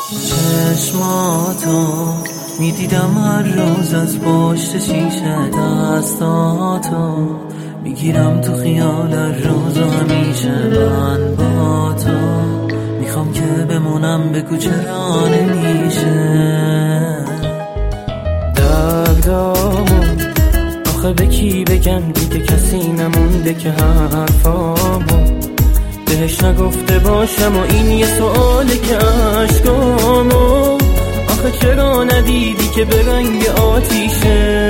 چشماتو میدیدم هر روز از پشت شیشه، دستاتو میگیرم تو خیال هر روز و همیشه من با تو میخوام که بمونم، بگو چرا نمیشه. دردامو آخه به کی بگم، دیگه کسی نمونده که حرفامو بهش نگفته باشم و این یه سؤاله که عشقامو آخه چرا ندیدی که به رنگ آتیشه.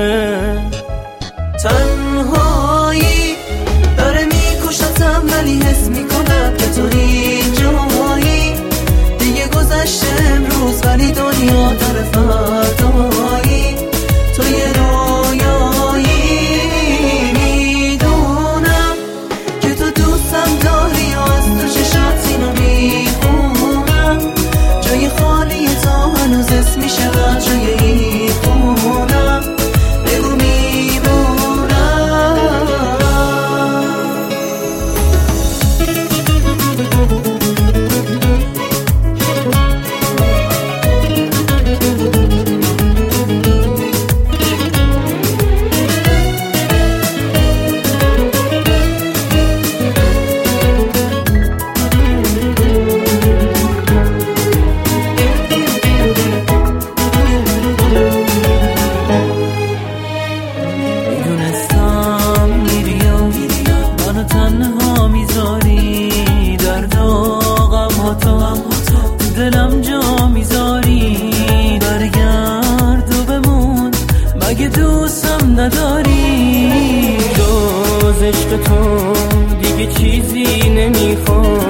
تنهایی داره میکشتم ولی حس میکنم که تو اینجایی، دیگه گذشته امروز ولی دنیا داره فردایی، تو یه رویایی. میدونم که تو دوستم داری و از تو چشات اینو میخونم، جای خالی تو هنوز اسم میشه و جای این خونم، بگو تنها میذاری درد و غماتو دلم جا میذاری، برگرد و بمون مگه دوستم نداری. جز عشق تو دیگه چیزی نمیخوام،